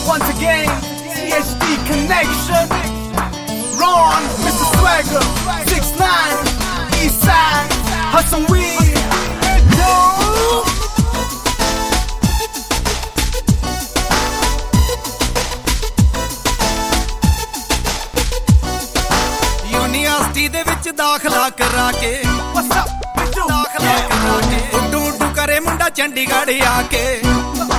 Once again, THD Connection. Ron, Mr. Swagger, 6ix9ine, Eastside, Hudson Weed. Yo! University ਦੇ ਵਿੱਚ ਦਾਖਲਾ ਕਰਾ ਕੇ ਦਾਖਲਾ ਕਰਾ ਕੇ ਉੱਡੂ ਉੱਡੂ ਕਰੇ ਮੁੰਡਾ ਚੰਡੀਗੜ੍ਹ ਆ ਕੇ